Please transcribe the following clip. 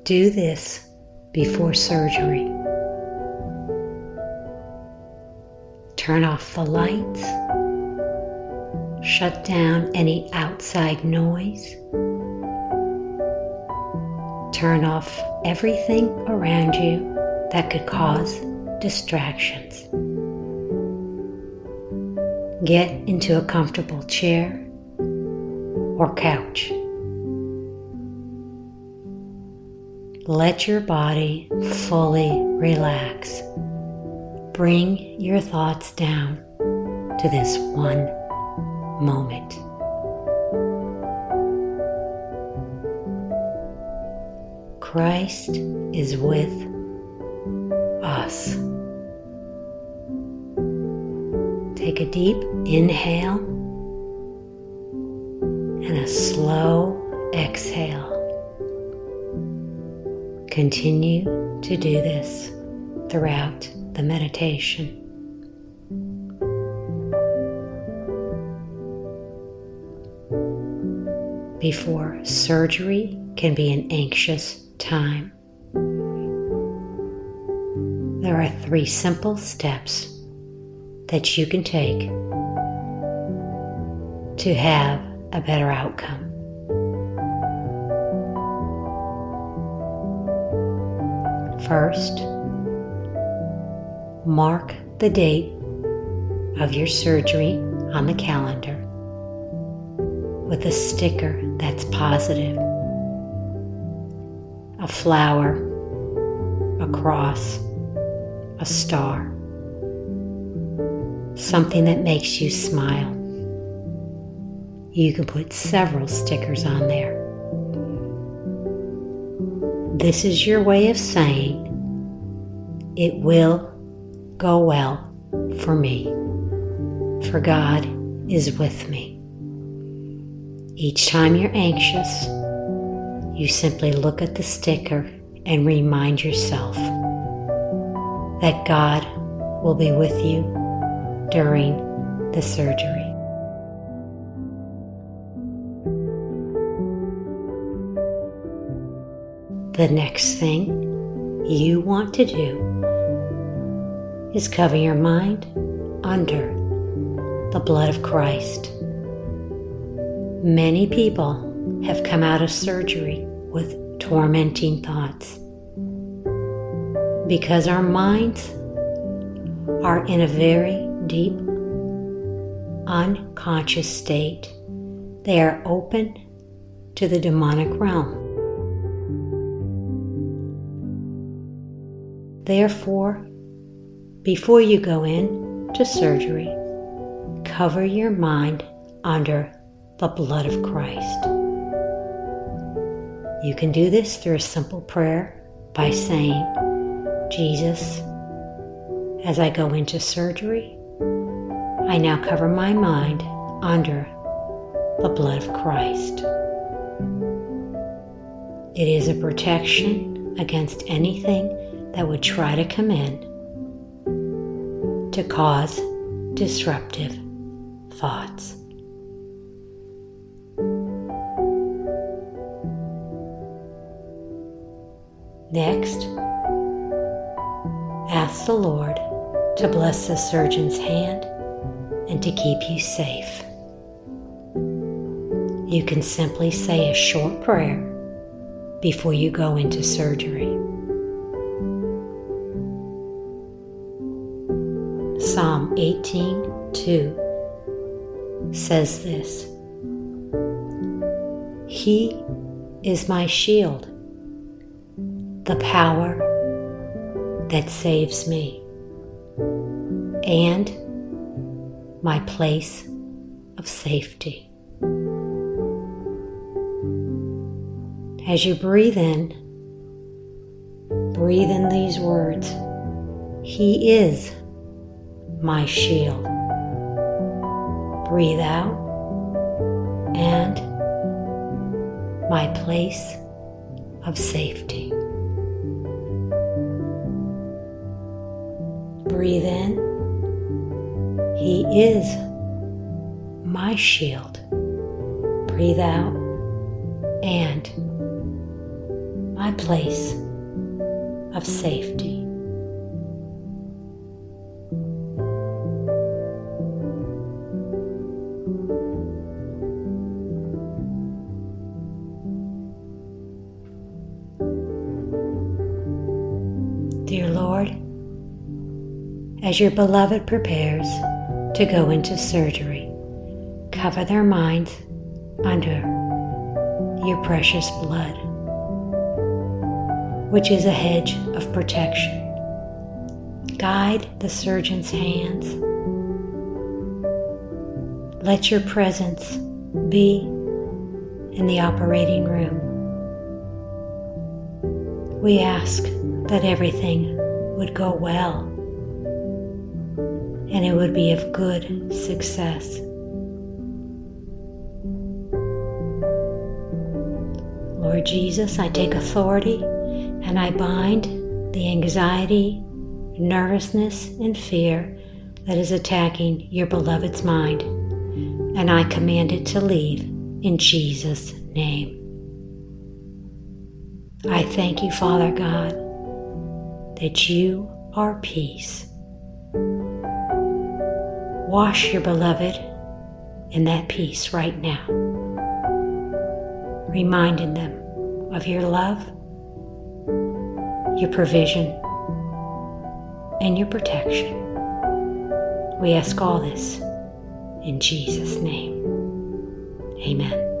Do this before surgery. Turn off the lights. Shut down any outside noise. Turn off everything around you that could cause distractions. Get into a comfortable chair or couch. Let your body fully relax. Bring your thoughts down to this one moment. Christ is with us. Take a deep inhale and a slow exhale. Continue to do this throughout the meditation. Before surgery can be an anxious time, there are 3 simple steps that you can take to have a better outcome. First, mark the date of your surgery on the calendar with a sticker that's positive, a flower, a cross, a star, something that makes you smile. You can put several stickers on there. This is your way of saying, it will go well for me, for God is with me. Each time you're anxious, you simply look at the sticker and remind yourself that God will be with you during the surgery. The next thing you want to do is cover your mind under the blood of Christ. Many people have come out of surgery with tormenting thoughts because our minds are in a very deep, unconscious state. They are open to the demonic realm. Therefore, before you go in to surgery, cover your mind under the blood of Christ. You can do this through a simple prayer by saying, Jesus, as I go into surgery, I now cover my mind under the blood of Christ. It is a protection against anything that would try to come in to cause disruptive thoughts. Next, ask the Lord to bless the surgeon's hand and to keep you safe. You can simply say a short prayer before you go into surgery. Psalm 18:2 says this, He is my shield, the power that saves me, and my place of safety. As you breathe in these words, He is my shield. Breathe out, and my place of safety. Breathe in, He is my shield. Breathe out, and my place of safety. Dear Lord, as your beloved prepares to go into surgery, cover their minds under your precious blood, which is a hedge of protection. Guide the surgeon's hands. Let your presence be in the operating room. We ask that everything would go well and it would be of good success. Lord Jesus, I take authority and I bind the anxiety, nervousness, and fear that is attacking your beloved's mind, and I command it to leave in Jesus' name. I thank you, Father God, that you are peace. Wash your beloved in that peace right now, reminding them of your love, your provision, and your protection. We ask all this in Jesus' name. Amen.